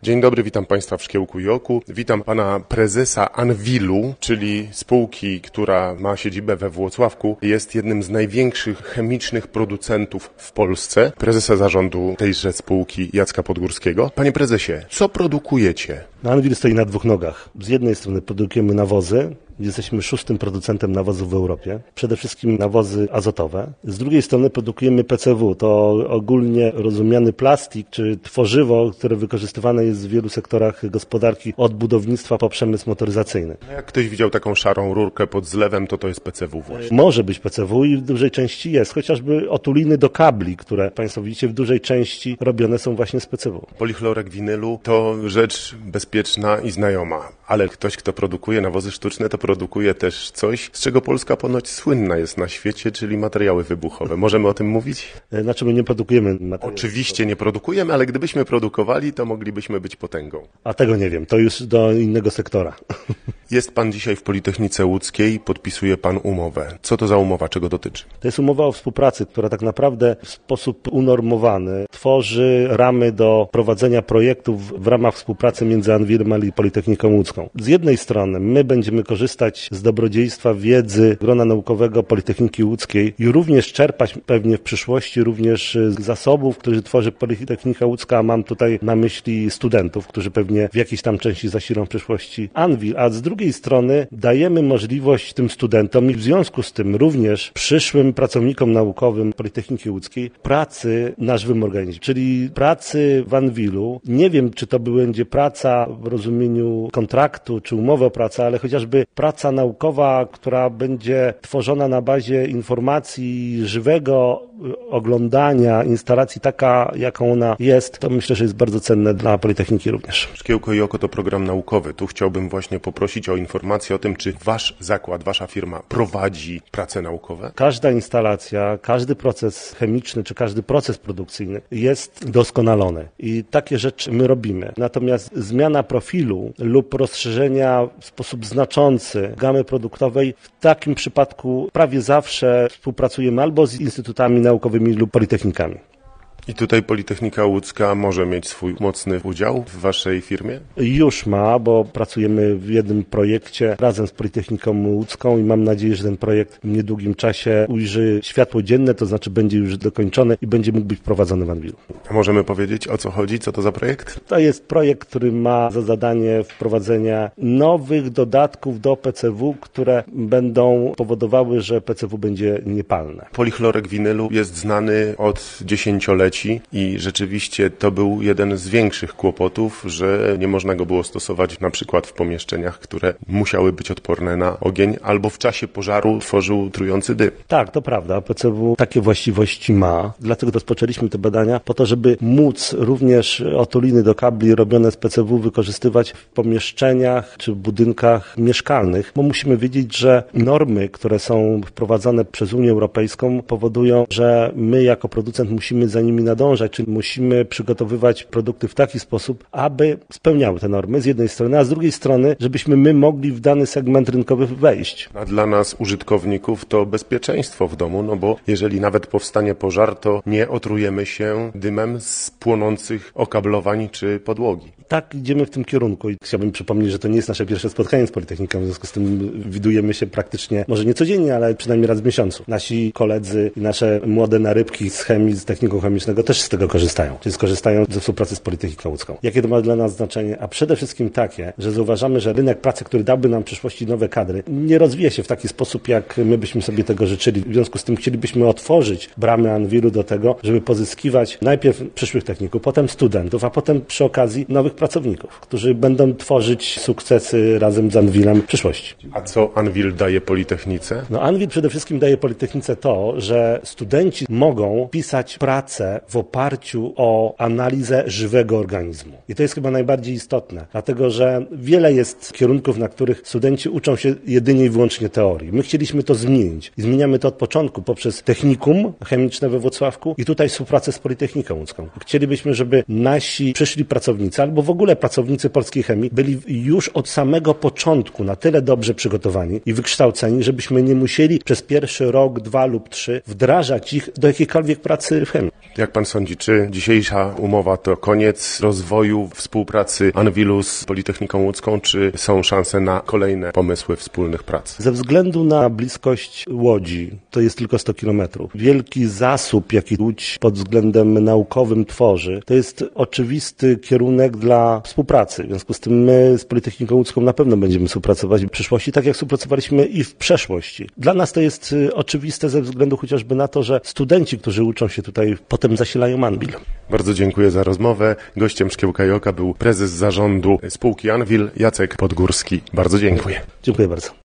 Dzień dobry, witam Państwa w Szkiełku i Oku. Witam Pana prezesa Anwilu, czyli spółki, która ma siedzibę we Włocławku. Jest jednym z największych chemicznych producentów w Polsce. Prezesa zarządu tejże spółki Jacka Podgórskiego. Panie prezesie, co produkujecie? Anwil stoi na dwóch nogach. Z jednej strony produkujemy nawozy. Jesteśmy 6. producentem nawozów w Europie. Przede wszystkim nawozy azotowe. Z drugiej strony produkujemy PCW. To ogólnie rozumiany plastik czy tworzywo, które wykorzystywane jest w wielu sektorach gospodarki, od budownictwa po przemysł motoryzacyjny. Jak ktoś widział taką szarą rurkę pod zlewem, to jest PCW właśnie. Może być PCW i w dużej części jest. Chociażby otuliny do kabli, które Państwo widzicie, w dużej części robione są właśnie z PCW. Polichlorek winylu to rzecz bezpieczna i znajoma. Ale ktoś, kto produkuje nawozy sztuczne, to produkuje też coś, z czego Polska ponoć słynna jest na świecie, czyli materiały wybuchowe. Możemy o tym mówić? Znaczy my nie produkujemy materiałów. Oczywiście nie produkujemy, ale gdybyśmy produkowali, to moglibyśmy być potęgą. A tego nie wiem, to już do innego sektora. Jest Pan dzisiaj w Politechnice Łódzkiej, podpisuje Pan umowę. Co to za umowa, czego dotyczy? To jest umowa o współpracy, która tak naprawdę w sposób unormowany tworzy ramy do prowadzenia projektów w ramach współpracy między Anwilem i Politechniką Łódzką. Z jednej strony my będziemy korzystać z dobrodziejstwa wiedzy grona naukowego Politechniki Łódzkiej i również czerpać pewnie w przyszłości również z zasobów, które tworzy Politechnika Łódzka, a mam tutaj na myśli studentów, którzy pewnie w jakiejś tam części zasilą w przyszłości Anwil, a z drugiej strony dajemy możliwość tym studentom i w związku z tym również przyszłym pracownikom naukowym Politechniki Łódzkiej pracy na żywym organizmie, czyli pracy w Anwilu. Nie wiem, czy to będzie praca w rozumieniu kontraktu, czy umowy o pracę, ale chociażby praca naukowa, która będzie tworzona na bazie informacji żywego oglądania instalacji taka, jaką ona jest, to myślę, że jest bardzo cenne dla Politechniki również. Szkiełko i Oko to program naukowy. Tu chciałbym właśnie poprosić o informację o tym, czy Wasz zakład, Wasza firma prowadzi prace naukowe? Każda instalacja, każdy proces chemiczny, czy każdy proces produkcyjny jest doskonalony i takie rzeczy my robimy. Natomiast zmiana profilu lub rozszerzenia w sposób znaczący gamy produktowej, w takim przypadku prawie zawsze współpracujemy albo z instytutami naukowymi lub politechnikami. I tutaj Politechnika Łódzka może mieć swój mocny udział w Waszej firmie? Już ma, bo pracujemy w jednym projekcie razem z Politechniką Łódzką i mam nadzieję, że ten projekt w niedługim czasie ujrzy światło dzienne, to znaczy będzie już dokończony i będzie mógł być prowadzony w Anwilu. A możemy powiedzieć, o co chodzi? Co to za projekt? To jest projekt, który ma za zadanie wprowadzenia nowych dodatków do PCW, które będą powodowały, że PCW będzie niepalne. Polichlorek winylu jest znany od dziesięcioleci i rzeczywiście to był jeden z większych kłopotów, że nie można go było stosować na przykład w pomieszczeniach, które musiały być odporne na ogień albo w czasie pożaru tworzył trujący dym. Tak, to prawda. PCW takie właściwości ma. Dlatego rozpoczęliśmy te badania po to, żeby móc również otuliny do kabli robione z PCW wykorzystywać w pomieszczeniach czy w budynkach mieszkalnych, bo musimy wiedzieć, że normy, które są wprowadzane przez Unię Europejską powodują, że my jako producent musimy za nimi nadążać, czyli musimy przygotowywać produkty w taki sposób, aby spełniały te normy z jednej strony, a z drugiej strony, żebyśmy my mogli w dany segment rynkowy wejść. A dla nas, użytkowników, to bezpieczeństwo w domu, no bo jeżeli nawet powstanie pożar, to nie otrujemy się dymem z płonących okablowań czy podłogi. Tak, idziemy w tym kierunku i chciałbym przypomnieć, że to nie jest nasze pierwsze spotkanie z Politechniką, w związku z tym widujemy się praktycznie, może nie codziennie, ale przynajmniej raz w miesiącu. Nasi koledzy i nasze młode narybki z chemii, z techniką chemicznego też z tego korzystają, czyli skorzystają ze współpracy z Politechniką Łódzką. Jakie to ma dla nas znaczenie? A przede wszystkim takie, że zauważamy, że rynek pracy, który dałby nam w przyszłości nowe kadry, nie rozwija się w taki sposób, jak my byśmy sobie tego życzyli. W związku z tym chcielibyśmy otworzyć bramy Anwilu do tego, żeby pozyskiwać najpierw przyszłych techników, potem studentów, a potem przy okazji nowych pracowników, którzy będą tworzyć sukcesy razem z Anwilem w przyszłości. A co Anwil daje Politechnice? No Anwil przede wszystkim daje Politechnice to, że studenci mogą pisać pracę w oparciu o analizę żywego organizmu. I to jest chyba najbardziej istotne, dlatego że wiele jest kierunków, na których studenci uczą się jedynie i wyłącznie teorii. My chcieliśmy to zmienić i zmieniamy to od początku poprzez technikum chemiczne we Włocławku i tutaj współpracę z Politechniką Łódzką. Chcielibyśmy, żeby nasi przyszli pracownicy albo w ogóle pracownicy polskiej chemii byli już od samego początku na tyle dobrze przygotowani i wykształceni, żebyśmy nie musieli przez pierwszy rok, 2 lub 3 wdrażać ich do jakiejkolwiek pracy w chemii. Jak Jak pan sądzi, czy dzisiejsza umowa to koniec rozwoju współpracy Anwilu z Politechniką Łódzką, czy są szanse na kolejne pomysły wspólnych prac? Ze względu na bliskość Łodzi, to jest tylko 100 kilometrów, wielki zasób, jaki Łódź pod względem naukowym tworzy, to jest oczywisty kierunek dla współpracy. W związku z tym my z Politechniką Łódzką na pewno będziemy współpracować w przyszłości, tak jak współpracowaliśmy i w przeszłości. Dla nas to jest oczywiste ze względu chociażby na to, że studenci, którzy uczą się tutaj, potem zasilają Anwil. Bardzo dziękuję za rozmowę. Gościem Szkiełka i Oka był prezes zarządu spółki Anwil, Jacek Podgórski. Bardzo dziękuję. Dziękuję bardzo.